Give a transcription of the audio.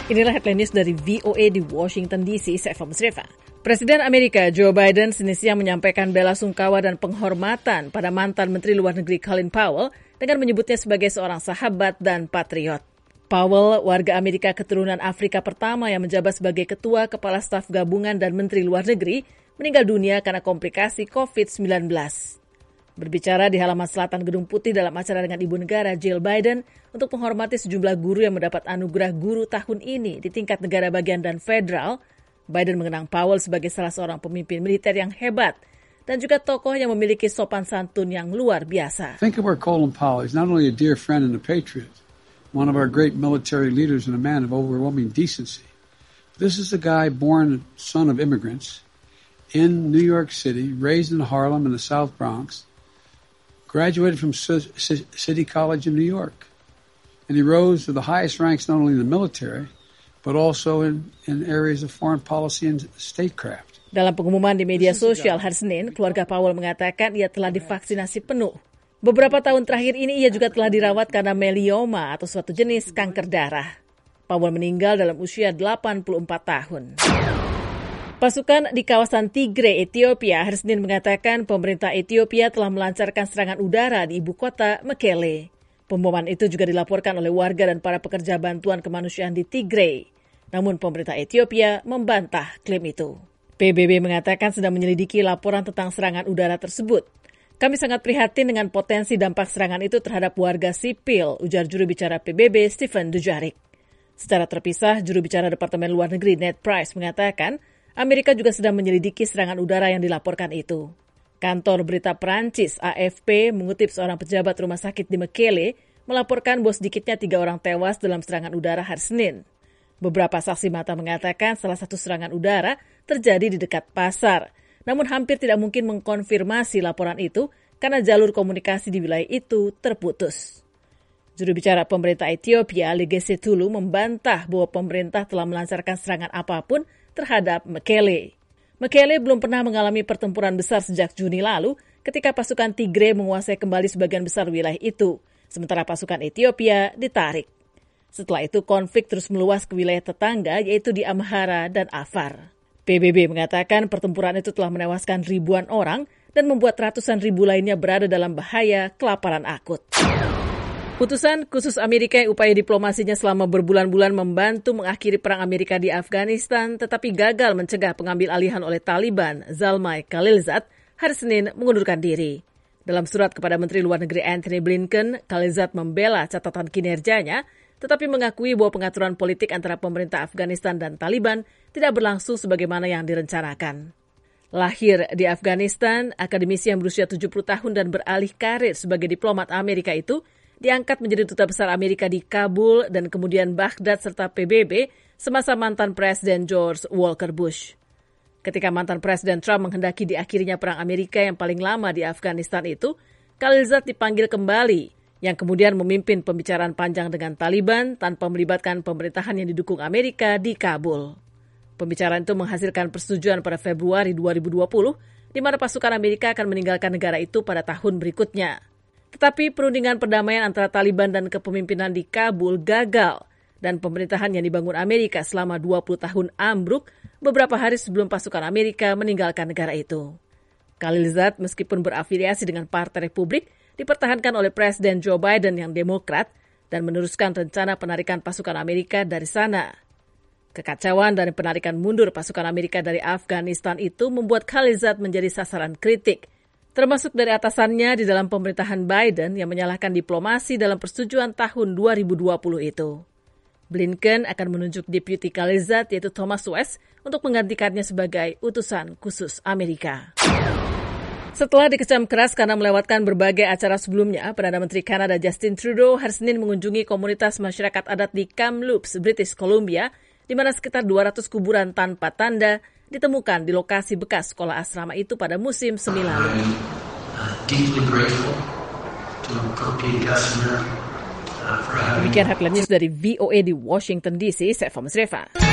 Inilah headline news dari VOA di Washington DC, saya Eva Musreva. Presiden Amerika Joe Biden Senin siang menyampaikan bela sungkawa dan penghormatan pada mantan Menteri Luar Negeri Colin Powell dengan menyebutnya sebagai seorang sahabat dan patriot. Powell, warga Amerika keturunan Afrika pertama yang menjabat sebagai Ketua Kepala Staf Gabungan dan Menteri Luar Negeri, meninggal dunia karena komplikasi COVID-19. Berbicara di halaman selatan Gedung Putih dalam acara dengan Ibu Negara Jill Biden untuk menghormati sejumlah guru yang mendapat anugerah guru tahun ini di tingkat negara bagian dan federal, Biden mengenang Powell sebagai salah seorang pemimpin militer yang hebat dan juga tokoh yang memiliki sopan santun yang luar biasa. Think of our Colin Powell. He's not only a dear friend and a patriot, one of our great military leaders and a man of overwhelming decency. This is a guy born son of immigrants in New York City, raised in Harlem in the South Bronx, graduated from City College in New York. And he rose to the highest ranks not only in the military, but also in areas of foreign policy and statecraft. Dalam pengumuman di media sosial hari Senin, keluarga Powell mengatakan ia telah divaksinasi penuh. Beberapa tahun terakhir ini ia juga telah dirawat karena melioma atau suatu jenis kanker darah. Powell meninggal dalam usia 84 tahun. Pasukan di kawasan Tigray, Ethiopia, hari Senin mengatakan pemerintah Ethiopia telah melancarkan serangan udara di ibu kota Mekele. Pemboman itu juga dilaporkan oleh warga dan para pekerja bantuan kemanusiaan di Tigray. Namun pemerintah Ethiopia membantah klaim itu. PBB mengatakan sedang menyelidiki laporan tentang serangan udara tersebut. Kami sangat prihatin dengan potensi dampak serangan itu terhadap warga sipil, ujar juru bicara PBB Stephen Dujarric. Secara terpisah, juru bicara Departemen Luar Negeri Ned Price mengatakan Amerika juga sedang menyelidiki serangan udara yang dilaporkan itu. Kantor berita Perancis AFP mengutip seorang pejabat rumah sakit di Mekele melaporkan bahwa sedikitnya 3 orang tewas dalam serangan udara hari Senin. Beberapa saksi mata mengatakan salah satu serangan udara terjadi di dekat pasar, namun hampir tidak mungkin mengkonfirmasi laporan itu karena jalur komunikasi di wilayah itu terputus. Juru bicara pemerintah Ethiopia, Legesse Tulu, membantah bahwa pemerintah telah melancarkan serangan apapun terhadap Mekele. Mekele belum pernah mengalami pertempuran besar sejak Juni lalu ketika pasukan Tigray menguasai kembali sebagian besar wilayah itu, sementara pasukan Ethiopia ditarik. Setelah itu konflik terus meluas ke wilayah tetangga yaitu di Amhara dan Afar. PBB mengatakan pertempuran itu telah menewaskan ribuan orang dan membuat ratusan ribu lainnya berada dalam bahaya kelaparan akut. Putusan khusus Amerika yang upaya diplomasinya selama berbulan-bulan membantu mengakhiri perang Amerika di Afghanistan tetapi gagal mencegah pengambil alihan oleh Taliban, Zalmay Khalilzad, hari Senin mengundurkan diri. Dalam surat kepada Menteri Luar Negeri Antony Blinken, Khalilzad membela catatan kinerjanya tetapi mengakui bahwa pengaturan politik antara pemerintah Afghanistan dan Taliban tidak berlangsung sebagaimana yang direncanakan. Lahir di Afghanistan, akademisi yang berusia 70 tahun dan beralih karir sebagai diplomat Amerika itu diangkat menjadi duta besar Amerika di Kabul dan kemudian Baghdad serta PBB semasa mantan Presiden George Walker Bush. Ketika mantan Presiden Trump menghendaki diakhirinya perang Amerika yang paling lama di Afghanistan itu, Khalilzad dipanggil kembali, yang kemudian memimpin pembicaraan panjang dengan Taliban tanpa melibatkan pemerintahan yang didukung Amerika di Kabul. Pembicaraan itu menghasilkan persetujuan pada Februari 2020, di mana pasukan Amerika akan meninggalkan negara itu pada tahun berikutnya. Tetapi perundingan perdamaian antara Taliban dan kepemimpinan di Kabul gagal dan pemerintahan yang dibangun Amerika selama 20 tahun ambruk beberapa hari sebelum pasukan Amerika meninggalkan negara itu. Khalilzad meskipun berafiliasi dengan Partai Republik dipertahankan oleh Presiden Joe Biden yang Demokrat dan meneruskan rencana penarikan pasukan Amerika dari sana. Kekacauan dan penarikan mundur pasukan Amerika dari Afghanistan itu membuat Khalilzad menjadi sasaran kritik, termasuk dari atasannya di dalam pemerintahan Biden yang menyalahkan diplomasi dalam persetujuan tahun 2020 itu. Blinken akan menunjuk Deputi Khalilzad yaitu Thomas West untuk menggantikannya sebagai utusan khusus Amerika. Setelah dikecam keras karena melewatkan berbagai acara sebelumnya, Perdana Menteri Kanada Justin Trudeau hari Senin mengunjungi komunitas masyarakat adat di Kamloops, British Columbia, di mana sekitar 200 kuburan tanpa tanda ditemukan di lokasi bekas sekolah asrama itu pada musim semi lalu. Demikian headline news dari VOA di Washington DC, saya Eva Musreva.